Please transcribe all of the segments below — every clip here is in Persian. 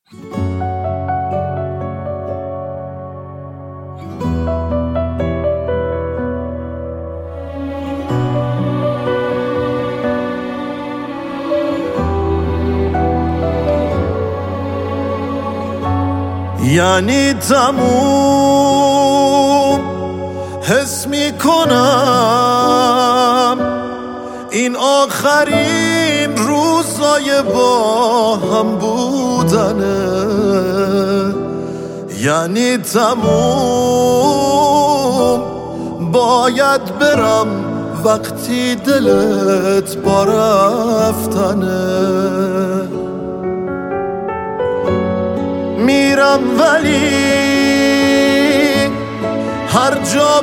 یعنی تموم حس میکنم این آخرین روزای با هم بودنه، یعنی تموم باید برم وقتی دلت با رفتنه. میرم ولی هر جا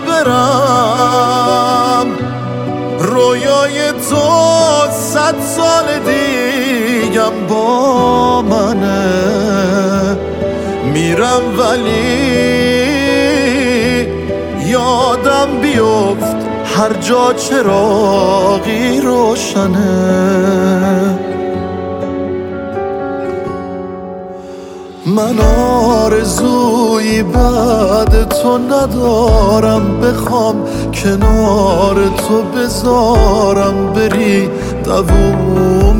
برم رویای تو 100 سال دیگم با منه. میرم ولی یادم بیفت هر جا چراغی روشنه. من آرزویی بعد تو ندارم، بخوام کنار تو بذارم بری دووم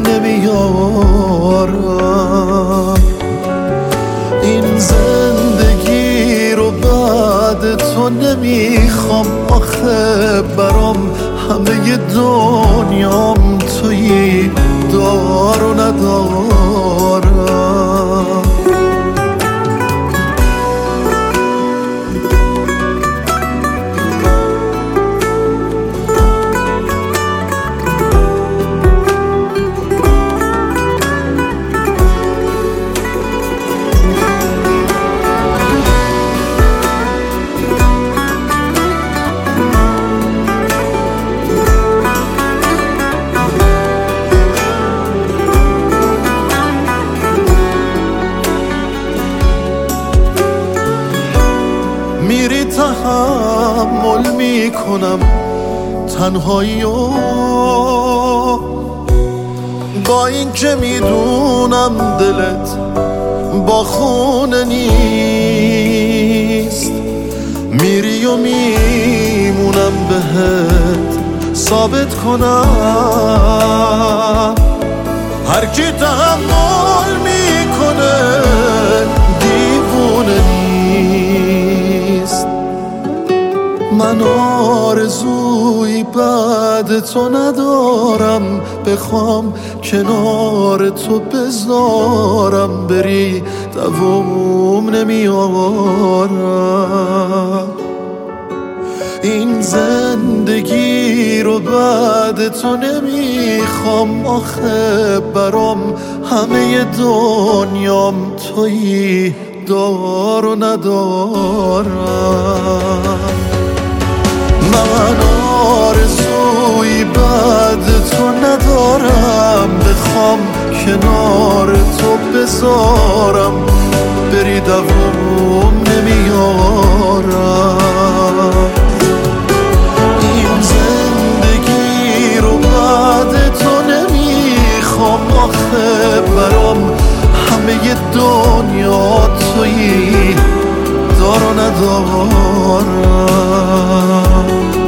نمیارم. این زندگی رو بعد تو نمیخوام، آخه برام همه دنیام تویی، دار و ندارم. میری تحمل میکنم تنهایی و با این که میدونم دلت با خونه نیست. میری و میمونم بهت ثابت کنم هر کی تحمل میکنه دیوونه نیست. من آرزویی بعد تو ندارم، بخوام کنار تو بذارم بری دووم نمیارم. این زندگی رو بعد تو نمیخوام، آخه برام همه دنیام تویی، دار و ندارم. من آرزویی بعد تو ندارم، بخوام کنار تو بذارم بری دووم نمیارم. این زندگی رو بعد تو نمیخوام، آخه برام همه دنیا تویی، دار و ندارم.